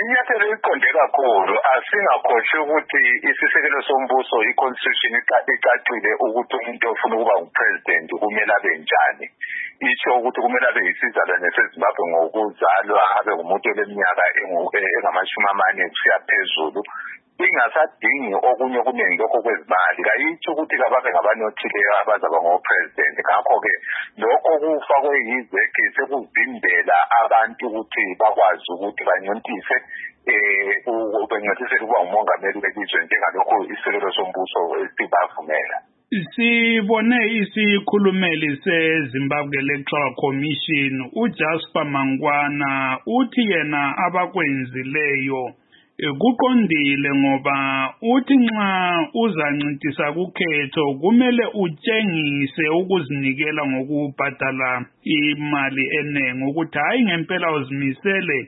inyathelo eliqonde kakhulu asingakhohlwa ukuthi isisekelo sombuso i-constitution icacile ukuthi umuntu ofuna ukuba ngupresident kumele abe njani. Isho ukuthi kumele abe yisizalwane seZimbabwe ngokuzalwa, abe ngumuntu oleminyaka engama-40 kusiya phezulu. Ingasadingi okunye okuningi lokho kwezimali. Kayitsho ukuthi kababe ngabanothileyo abazaba ngopresident. Ngakho-ke lokho kufakwe yizekhi sekuvimbela abantu ukuthi bakwazi ukuthi banyontise bencintisele ukuba ngumongameli welizwe njengalokho isisekelo sombuso sibavumela. Sibone isikhulumeli seZimbabwe Electoral Commission uJasper Mangwana uthi yena abakwenzileyo kuqondile ngoba uthi nxa uzancintisa kukhetho kumele utshengise ukuzinikela ngokubhadala imali enengi ukuthi hayi ngempela uzimisele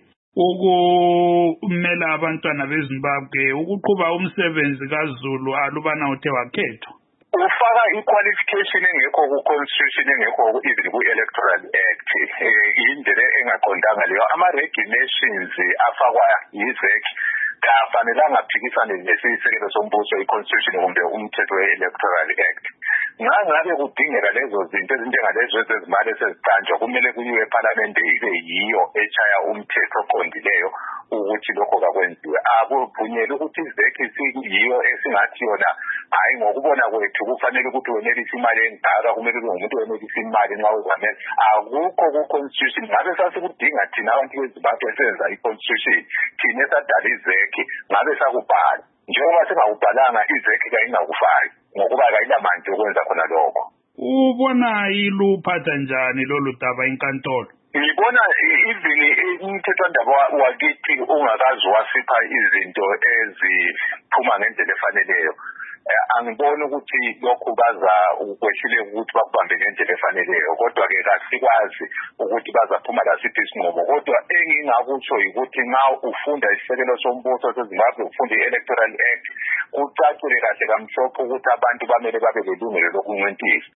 ukumela abantwana beZimbabwe ukuqhuba umsebenzi kaZulu alubana uthe wakhethwa. Ufaka i-qualification engekho ku-constitution engekho even ku-electoral act indlela engaqondanga leyo. Ama-regulations afakwa yizek kafanelanga aphikisane nesisekelo sombuso i-constitution kumbe umthetho we-electoral act. Ngabe kudingeka lezo zinto ezinjengalezo ezezimali eseziqanjwa kumele kuyiwe eParliamente ibe yiyo eshaya umthetho oqondileyo ukuthi lokho kakwenziwe. Akuvunyelwe ukuthi izekhi siyiyo esingathi yona hayi ngokubona kwethu kufanele ukuthi wenelise imali engaka, kumele kube ngumuntu wenelise imali nxa uzamele. Akukho ku-constitution. Ngabe sasikudinga thina abantu beZimbabwe esenza i-constitution thina esadala izekhi ngabe sakubhala. Njengoba singakubhalanga izekhi kayingakufaki ngokuba kayilamandla okwenza khona lokho. Ubona iluphatha njani lolu daba inkantolo? Ngibona even umthethwandaba wakithi ungakazi wasipha izinto eziphuma ngendlela efaneleyo. Angiboni ukuthi lokhu baza ukwehluleka ukuthi bakubambe ngendlela efaneleyo, kodwa-ke kasikwazi ukuthi bazaphuma lasiphi isinqumo. Kodwa engingakutsho ukuthi nxa ufunda isisekelo sombuso seZimbabwe, ufunda i-electoral act, kucacile kahle kamhlophe ukuthi abantu bamele babe lelungelo lokuncintisa.